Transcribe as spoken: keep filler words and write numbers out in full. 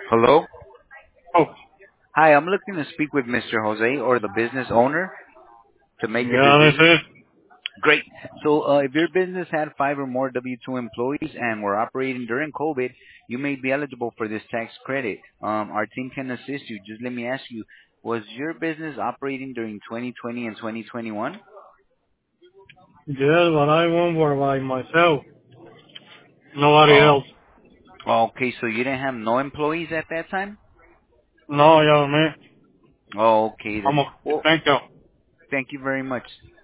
Hello? Oh, Hi, I'm looking to speak with Mister Jose or the business owner to make a yeah, this decision. is. Great. So, uh, if your business had five or more W two employees and were operating during COVID, you may be eligible for this tax credit. Um, our team can assist you. Just let me ask you, was your business operating during twenty twenty and twenty twenty-one? Yes, but I won't work by myself. Nobody Oh. else. Okay, so you didn't have no employees at that time? No, yeah, man. Oh, okay then. I'm a, Well, thank you. thank you very much.